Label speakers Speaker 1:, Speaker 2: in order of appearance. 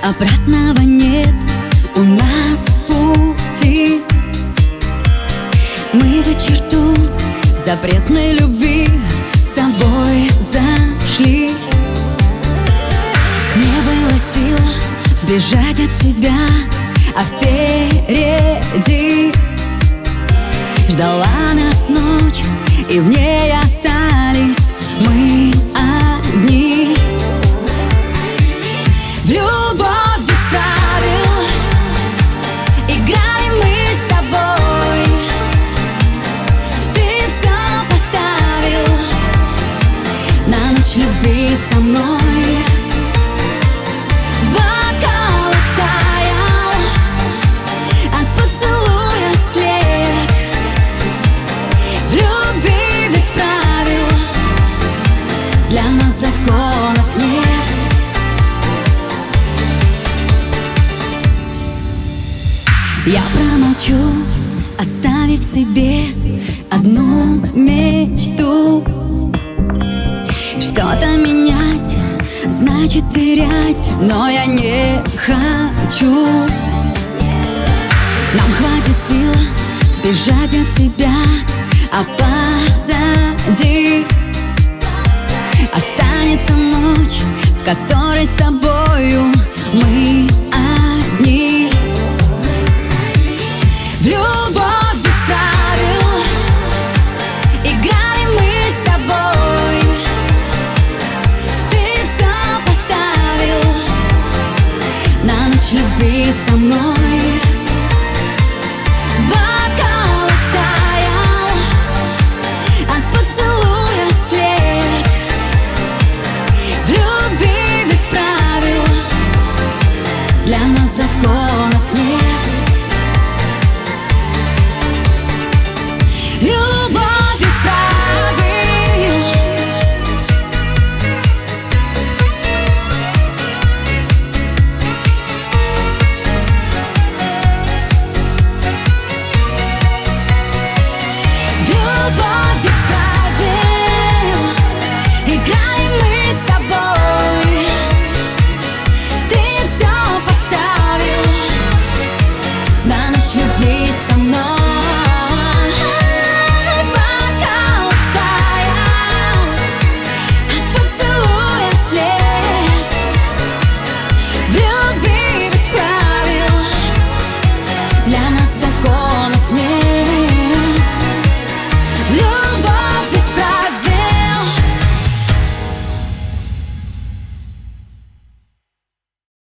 Speaker 1: обратного нет у нас пути. Мы за черту запретной любви с тобой зашли. Не было сил сбежать от себя, а впереди ждала нас ночь, и в ней остались мы одни. В любовь без правил играли мы с тобой. Ты все поставил на ночь любви со мной. В бокалах таял от поцелуя след. В любви без правил для нас законов нет. Я промолчу, оставив себе одну мечту. Что-то менять значит терять, но я не хочу. Нам хватит сил сбежать от себя, а позади останется ночь, в которой с тобою мы